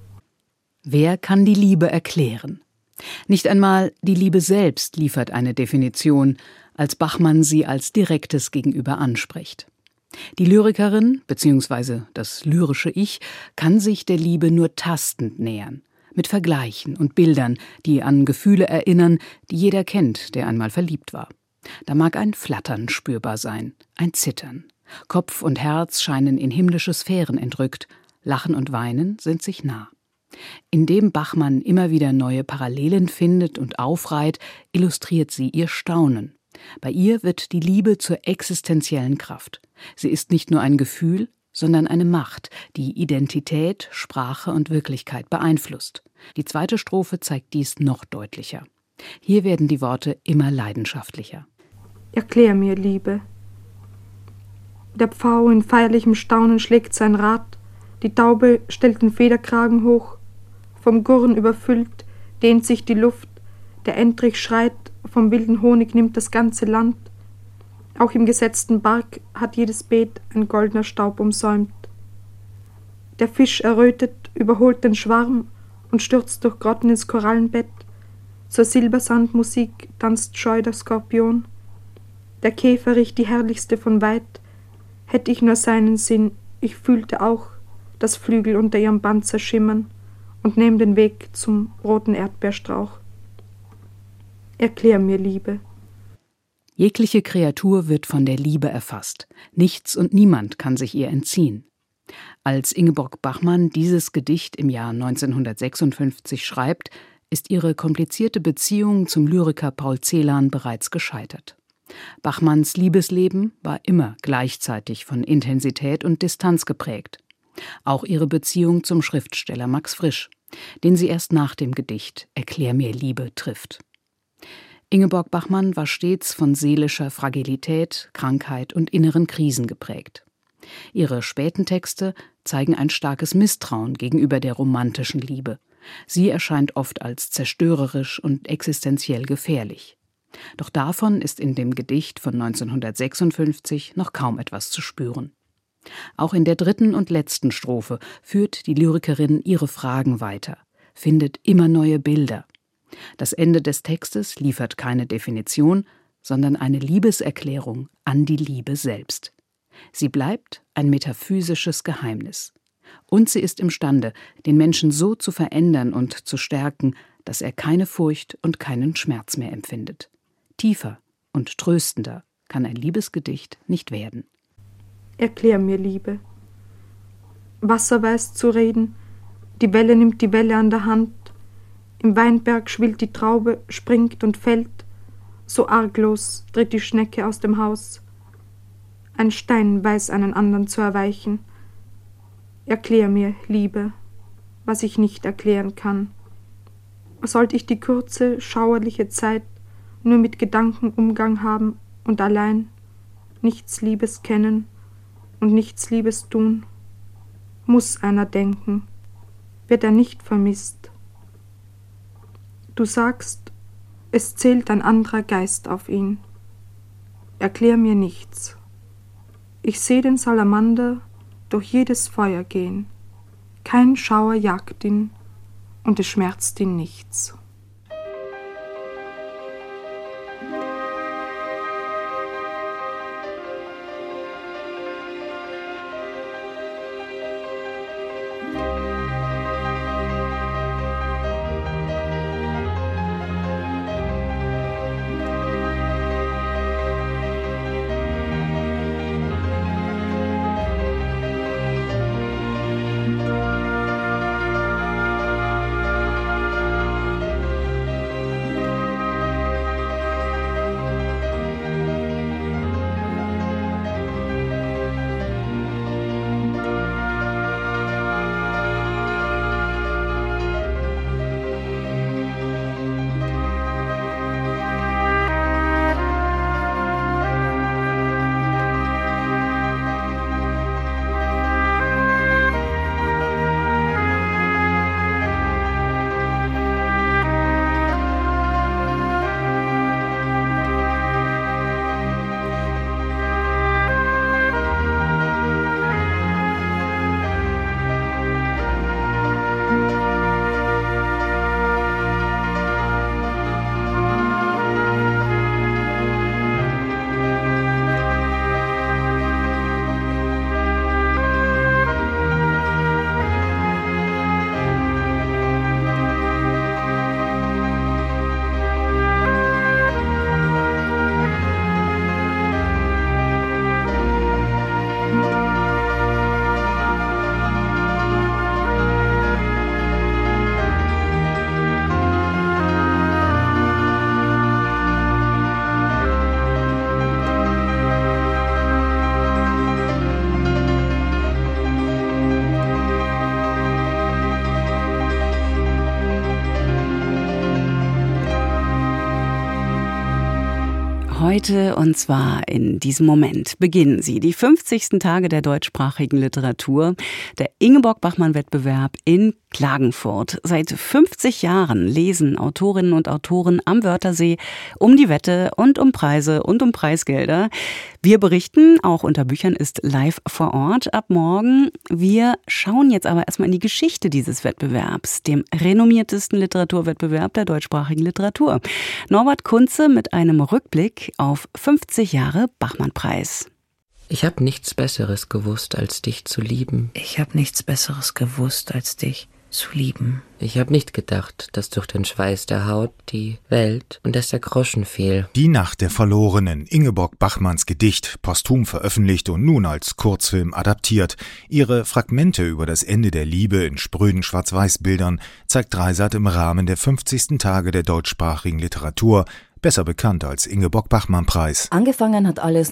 M: Wer kann die Liebe erklären? Nicht einmal die Liebe selbst liefert eine Definition, als Bachmann sie als direktes Gegenüber anspricht. Die Lyrikerin bzw. das lyrische Ich kann sich der Liebe nur tastend nähern, mit Vergleichen und Bildern, die an Gefühle erinnern, die jeder kennt, der einmal verliebt war. Da mag ein Flattern spürbar sein, ein Zittern. Kopf und Herz scheinen in himmlische Sphären entrückt, Lachen und Weinen sind sich nah. Indem Bachmann immer wieder neue Parallelen findet und aufreiht, illustriert sie ihr Staunen. Bei ihr wird die Liebe zur existenziellen Kraft. Sie ist nicht nur ein Gefühl, sondern eine Macht, die Identität, Sprache und Wirklichkeit beeinflusst. Die zweite Strophe zeigt dies noch deutlicher. Hier werden die Worte immer leidenschaftlicher.
E: Erklär mir, Liebe. Der Pfau in feierlichem Staunen schlägt sein Rad, die Taube stellt den Federkragen hoch, vom Gurren überfüllt dehnt sich die Luft, der Entrich schreit, vom wilden Honig nimmt das ganze Land. Auch im gesetzten Barg hat jedes Beet ein goldener Staub umsäumt. Der Fisch errötet, überholt den Schwarm und stürzt durch Grotten ins Korallenbett. Zur Silbersandmusik tanzt scheu der Skorpion. Der Käfer riecht die herrlichste von weit. Hätt ich nur seinen Sinn, ich fühlte auch, dass Flügel unter ihrem Panzer schimmern und nehm den Weg zum roten Erdbeerstrauch. Erklär mir, Liebe.
M: Jegliche Kreatur wird von der Liebe erfasst. Nichts und niemand kann sich ihr entziehen. Als Ingeborg Bachmann dieses Gedicht im Jahr 1956 schreibt, ist ihre komplizierte Beziehung zum Lyriker Paul Celan bereits gescheitert. Bachmanns Liebesleben war immer gleichzeitig von Intensität und Distanz geprägt. Auch ihre Beziehung zum Schriftsteller Max Frisch, den sie erst nach dem Gedicht »Erklär mir, Liebe« trifft. Ingeborg Bachmann war stets von seelischer Fragilität, Krankheit und inneren Krisen geprägt. Ihre späten Texte zeigen ein starkes Misstrauen gegenüber der romantischen Liebe. Sie erscheint oft als zerstörerisch und existenziell gefährlich. Doch davon ist in dem Gedicht von 1956 noch kaum etwas zu spüren. Auch in der dritten und letzten Strophe führt die Lyrikerin ihre Fragen weiter, findet immer neue Bilder. Das Ende des Textes liefert keine Definition, sondern eine Liebeserklärung an die Liebe selbst. Sie bleibt ein metaphysisches Geheimnis. Und sie ist imstande, den Menschen so zu verändern und zu stärken, dass er keine Furcht und keinen Schmerz mehr empfindet. Tiefer und tröstender kann ein Liebesgedicht nicht werden.
E: Erklär mir, Liebe. Wasser weiß zu reden, die Welle nimmt die Welle an der Hand, im Weinberg schwillt die Traube, springt und fällt, so arglos tritt die Schnecke aus dem Haus. Ein Stein weiß einen anderen zu erweichen. Erklär mir, Liebe, was ich nicht erklären kann. Sollte ich die kurze, schauerliche Zeit nur mit Gedanken Umgang haben und allein nichts Liebes kennen und nichts Liebes tun? Muss einer denken, wird er nicht vermisst. Du sagst, es zählt ein anderer Geist auf ihn. Erklär mir nichts. Ich seh den Salamander durch jedes Feuer gehen. Kein Schauer jagt ihn, und es schmerzt ihn nichts.
C: Heute, und zwar in diesem Moment, beginnen sie, die 50. Tage der deutschsprachigen Literatur, der Ingeborg-Bachmann-Wettbewerb in Klagenfurt. Seit 50 Jahren lesen Autorinnen und Autoren am Wörthersee um die Wette und um Preise und um Preisgelder. Wir berichten, auch unter Büchern ist live vor Ort ab morgen. Wir schauen jetzt aber erstmal in die Geschichte dieses Wettbewerbs, dem renommiertesten Literaturwettbewerb der deutschsprachigen Literatur. Norbert Kunze mit einem Rückblick auf 50 Jahre Bachmann-Preis.
N: Ich habe nichts Besseres gewusst, als dich zu lieben.
O: Ich habe nichts Besseres gewusst, als dich zu lieben.
N: Ich habe nicht gedacht, dass durch den Schweiß der Haut die Welt und dass der Groschen fiel.
P: Die Nacht der Verlorenen, Ingeborg Bachmanns Gedicht, posthum veröffentlicht und nun als Kurzfilm adaptiert. Ihre Fragmente über das Ende der Liebe in spröden Schwarz-Weiß-Bildern zeigt Dreisat im Rahmen der 50. Tage der deutschsprachigen Literatur, besser bekannt als Ingeborg-Bachmann-Preis.
O: Angefangen hat alles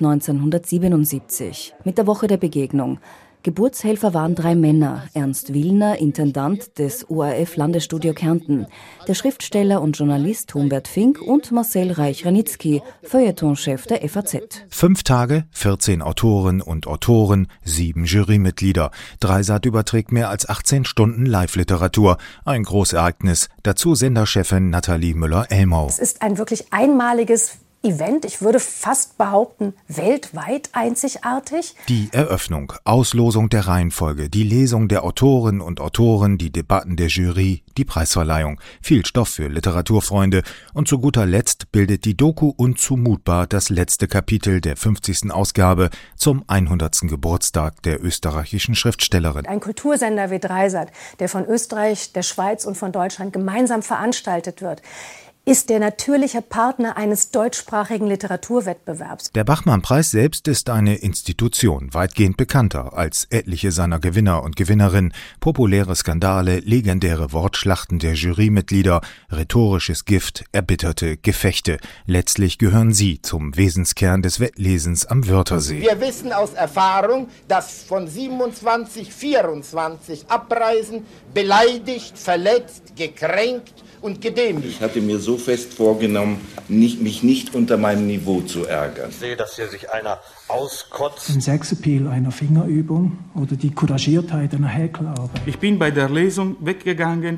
O: 1977 mit der Woche der Begegnung. Geburtshelfer waren 3 Männer: Ernst Willner, Intendant des ORF-Landesstudio Kärnten, der Schriftsteller und Journalist Humbert Fink und Marcel Reich-Ranitzky, Feuilletonchef der FAZ.
P: 5 Tage, 14 Autoren und Autoren, 7 Jurymitglieder. Dreisat überträgt mehr als 18 Stunden Live-Literatur. Ein Großereignis. Dazu Senderchefin Nathalie Müller-Elmau.
Q: Es ist ein wirklich einmaliges Event, ich würde fast behaupten, weltweit einzigartig.
P: Die Eröffnung, Auslosung der Reihenfolge, die Lesung der Autorinnen und Autoren, die Debatten der Jury, die Preisverleihung. Viel Stoff für Literaturfreunde. Und zu guter Letzt bildet die Doku Unzumutbar das letzte Kapitel der 50. Ausgabe zum 100. Geburtstag der österreichischen Schriftstellerin.
Q: Ein Kultursender wie Dreisat, der von Österreich, der Schweiz und von Deutschland gemeinsam veranstaltet wird, ist der natürliche Partner eines deutschsprachigen Literaturwettbewerbs.
P: Der Bachmann-Preis selbst ist eine Institution, weitgehend bekannter als etliche seiner Gewinner und Gewinnerinnen. Populäre Skandale, legendäre Wortschlachten der Jurymitglieder, rhetorisches Gift, erbitterte Gefechte. Letztlich gehören sie zum Wesenskern des Wettlesens am Wörthersee.
R: Wir wissen aus Erfahrung, dass von 27, 24 Abreisen beleidigt, verletzt, gekränkt und gedemütigt.
S: Ich hatte mir so fest vorgenommen, mich nicht unter meinem Niveau zu ärgern.
T: Ich sehe, dass hier sich einer auskotzt.
U: Den Sexappeal einer Fingerübung oder die Couragiertheit einer Häkelarbeit.
V: Ich bin bei der Lesung weggegangen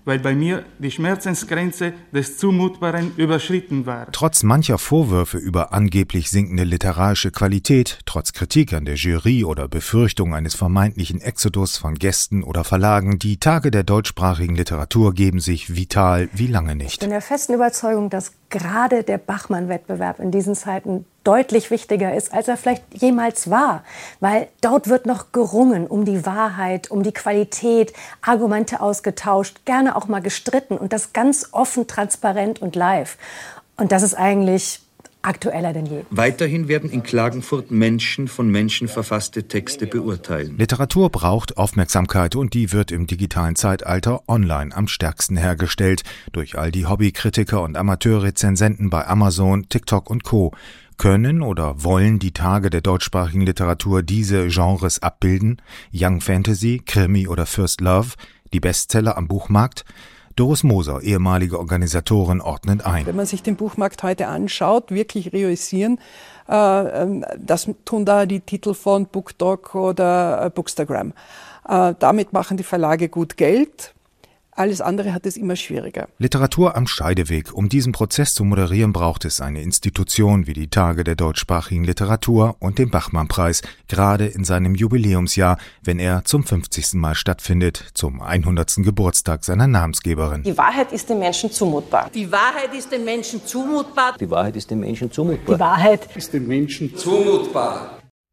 U: weil bei mir die Schmerzensgrenze des Zumutbaren überschritten war.
P: Trotz mancher Vorwürfe über angeblich sinkende literarische Qualität, trotz Kritik an der Jury oder Befürchtung eines vermeintlichen Exodus von Gästen oder Verlagen, die Tage der deutschsprachigen Literatur geben sich vital wie lange nicht.
Q: Ich bin der festen Überzeugung, dass gerade der Bachmann-Wettbewerb in diesen Zeiten deutlich wichtiger ist, als er vielleicht jemals war. Weil dort wird noch gerungen um die Wahrheit, um die Qualität, Argumente ausgetauscht, gerne auch mal gestritten und das ganz offen, transparent und live. Und das ist eigentlich aktueller denn je.
V: Weiterhin werden in Klagenfurt Menschen von Menschen verfasste Texte beurteilen.
P: Literatur braucht Aufmerksamkeit und die wird im digitalen Zeitalter online am stärksten hergestellt. Durch all die Hobbykritiker und Amateurrezensenten bei Amazon, TikTok und Co. Können oder wollen die Tage der deutschsprachigen Literatur diese Genres abbilden? Young Fantasy, Krimi oder First Love? Die Bestseller am Buchmarkt? Doris Moser, ehemalige Organisatorin, ordnet ein.
W: Wenn man sich den Buchmarkt heute anschaut, wirklich reüssieren, das tun da die Titel von BookDog oder Bookstagram. Damit machen die Verlage gut Geld. Alles andere hat es immer schwieriger.
P: Literatur am Scheideweg. Um diesen Prozess zu moderieren, braucht es eine Institution wie die Tage der deutschsprachigen Literatur und den Bachmann-Preis, gerade in seinem Jubiläumsjahr, wenn er zum 50. Mal stattfindet, zum 100. Geburtstag seiner Namensgeberin.
X: Die Wahrheit ist den Menschen zumutbar.
Y: Die Wahrheit ist den Menschen zumutbar.
V: Die Wahrheit ist den Menschen zumutbar.
X: Die Wahrheit
V: ist den Menschen zumutbar.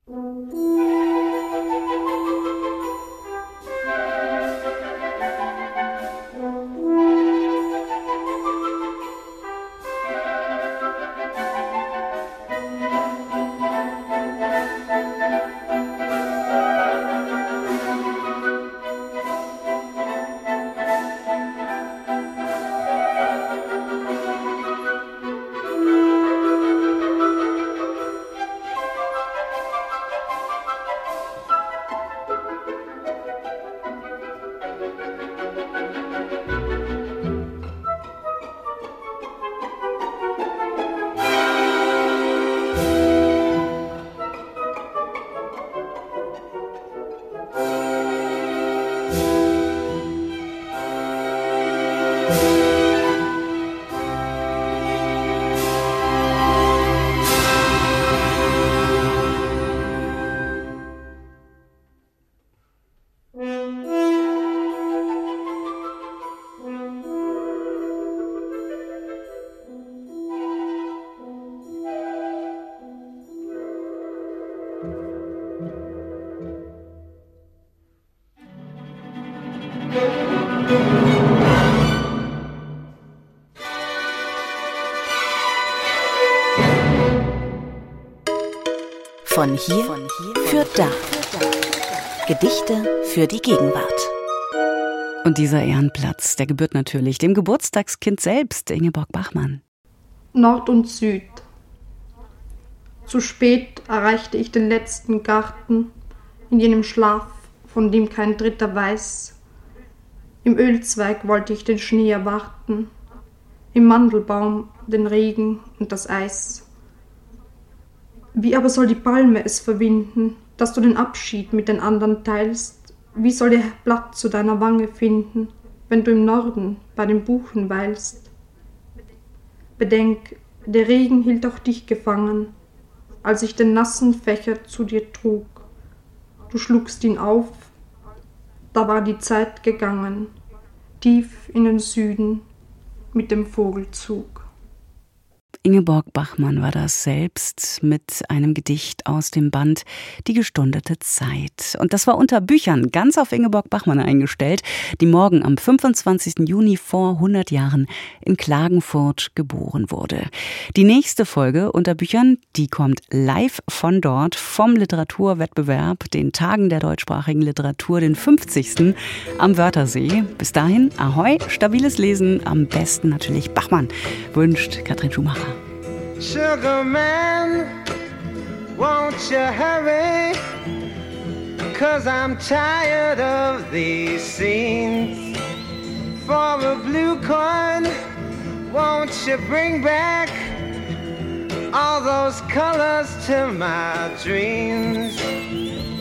Z: Von hier für da. Gedichte für die Gegenwart.
C: Und dieser Ehrenplatz, der gebührt natürlich dem Geburtstagskind selbst, Ingeborg Bachmann.
E: Nord und Süd. Zu spät erreichte ich den letzten Garten, in jenem Schlaf, von dem kein Dritter weiß. Im Ölzweig wollte ich den Schnee erwarten, im Mandelbaum den Regen und das Eis. Wie aber soll die Palme es verwinden, dass du den Abschied mit den anderen teilst? Wie soll ihr Blatt zu deiner Wange finden, wenn du im Norden bei den Buchen weilst? Bedenk, der Regen hielt auch dich gefangen, als ich den nassen Fächer zu dir trug. Du schlugst ihn auf, da war die Zeit gegangen, tief in den Süden mit dem Vogelzug.
C: Ingeborg Bachmann war das selbst mit einem Gedicht aus dem Band Die gestundete Zeit. Und das war unter Büchern ganz auf Ingeborg Bachmann eingestellt, die morgen am 25. Juni vor 100 Jahren in Klagenfurt geboren wurde. Die nächste Folge unter Büchern, die kommt live von dort, vom Literaturwettbewerb, den Tagen der deutschsprachigen Literatur, den 50. am Wörthersee. Bis dahin, ahoi, stabiles Lesen, am besten natürlich Bachmann, wünscht Katrin Schumacher.
A: Sugar man, won't you hurry? 'Cause I'm tired of these scenes. For a blue coin, won't you bring back all those colors to my dreams?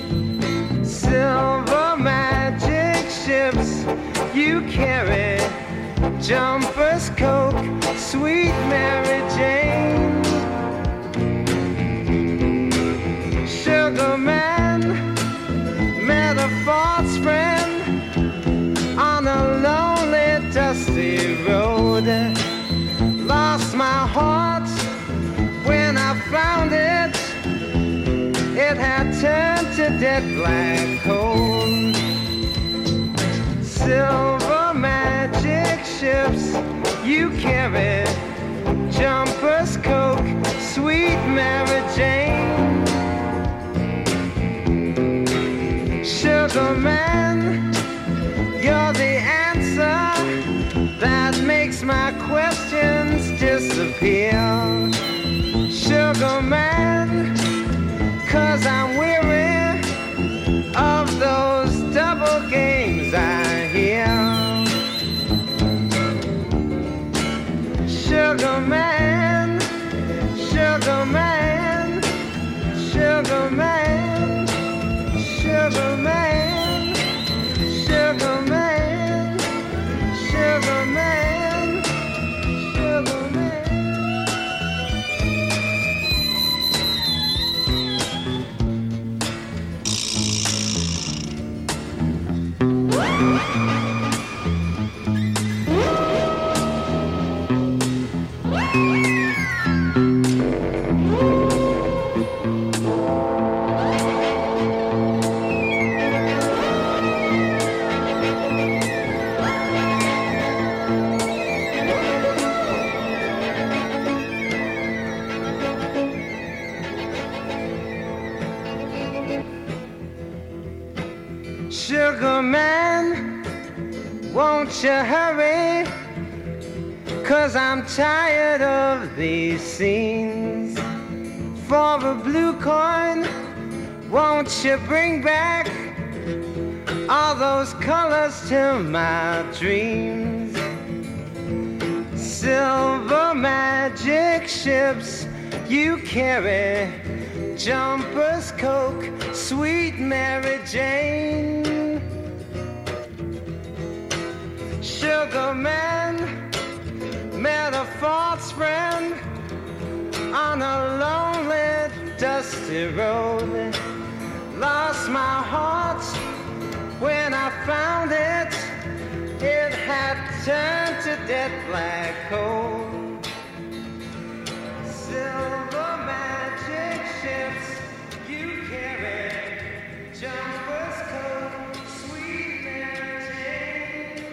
A: Silver magic ships you carry Jumpers, Coke, sweet Mary Jane. Sugar man met a false friend on a lonely, dusty road. Lost my heart when I found it. It had turned to dead black coal. Silver magic ships you carry, Jumpers, Coke, sweet Mary Jane. Sugar man, you're the answer that makes my questions disappear. Sugar man, 'cause I'm weary of those double games I hear. Sugar man, sugar man, sugar man, sugar man, sugar man, sugar man, sugar man. Sugar man, won't you hurry? 'Cause I'm tired of these scenes. For a blue coin, won't you bring back all those colors to my dreams? Silver magic ships you carry, Jumpers, Coke, sweet Mary Jane. Sugar man met a false friend on a lonely, dusty road. Lost my heart when I found it. It had turned to dead black coal. Silver magic ships you carry, Jumpers, Coke, sweet Mary Jane.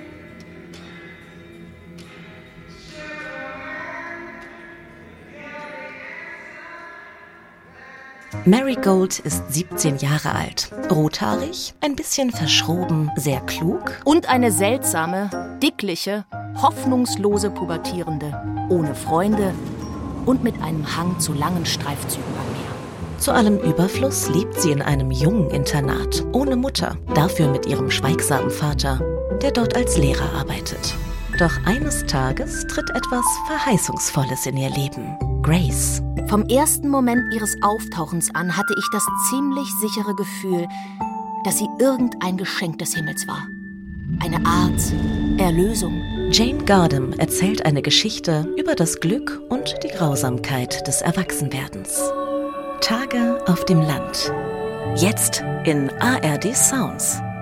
Z: Marigold ist 17 Jahre alt, rothaarig, ein bisschen verschroben, sehr klug
B: und eine seltsame, dickliche, hoffnungslose Pubertierende, ohne Freunde und mit einem Hang zu langen Streifzügen am Meer.
Z: Zu allem Überfluss lebt sie in einem Jungeninternat, ohne Mutter, dafür mit ihrem schweigsamen Vater, der dort als Lehrer arbeitet. Doch eines Tages tritt etwas Verheißungsvolles in ihr Leben. Grace.
B: Vom ersten Moment ihres Auftauchens an hatte ich das ziemlich sichere Gefühl, dass sie irgendein Geschenk des Himmels war. Eine Art Erlösung.
Z: Jane Gardam erzählt eine Geschichte über das Glück und die Grausamkeit des Erwachsenwerdens. Tage auf dem Land. Jetzt in ARD Sounds.